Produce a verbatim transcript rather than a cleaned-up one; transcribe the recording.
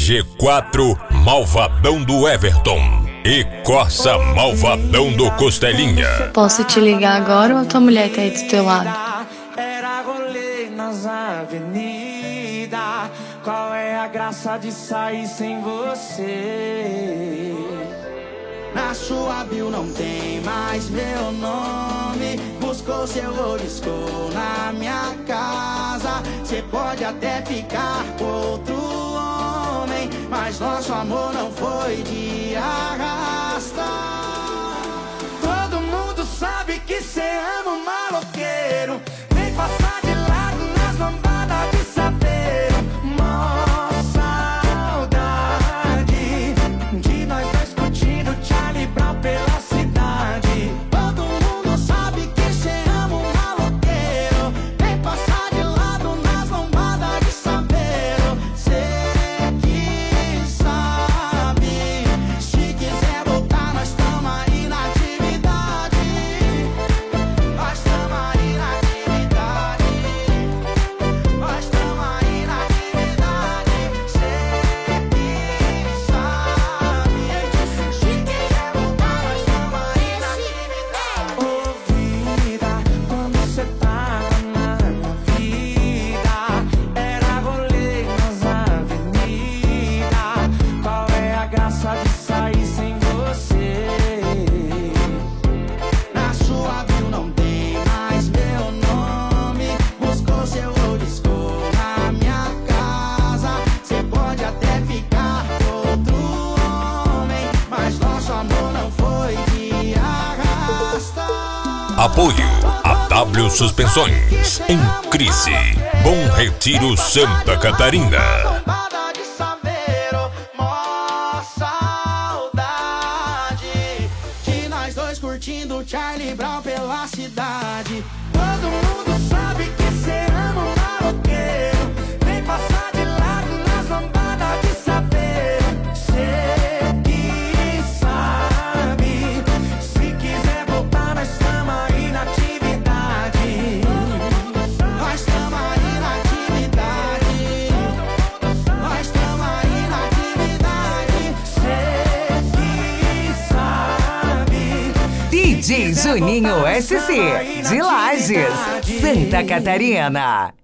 G quatro Malvadão do Everton e Corsa Malvadão do Costelinha. Posso te ligar agora ou a tua mulher tá aí do teu lado? Era rolê nas avenidas. Qual é a graça de sair sem você? Na sua bio não tem mais meu nome. Buscou seu oliscou na minha casa. Cê pode até ficar com outro homem, mas nosso amor não foi de arrasta. Todo mundo sabe que cê ama um maloqueiro. Vem passar de lado nas lambadas de saveiro. Mó saudade de nós dois curtindo Charlie Brown pela cidade. Todo mundo sabe que cê ama um maloqueiro. Vem passar de lado nas lambadas de saveiro. Cê que sabe, se quiser voltar nós tamo aí na atividade. Nós tamo aí na atividade. Nós tamo aí na atividade. Cê que sabe, se quiser voltar nós tamo aí na atividade. Ô vida, quando cê tava na minha vida, era rolê nas avenidas. Qual é a graça de sair sem você? Na sua bio não tem mais meu nome. Buscou seu oliscou na minha casa. Cê pode até ficar com outro homem, mas nosso amor não foi de arrasta. Apoio a W Suspensões em crise. Bom Retiro, Santa Catarina. Lambada de saveiro, mó saudade de nós dois curtindo Charlie Brown pela cidade. Todo mundo sabe que cê ama um maloqueiro. Vem passar de lado nas lambadas de saveiro. Cê que sabe, se quiser voltar nós tamo aí na atividade. Nós tamo aí na atividade. Nós tamo aí na atividade. Cê que sabe. D J Juninho S C, de Lages, Santa Catarina.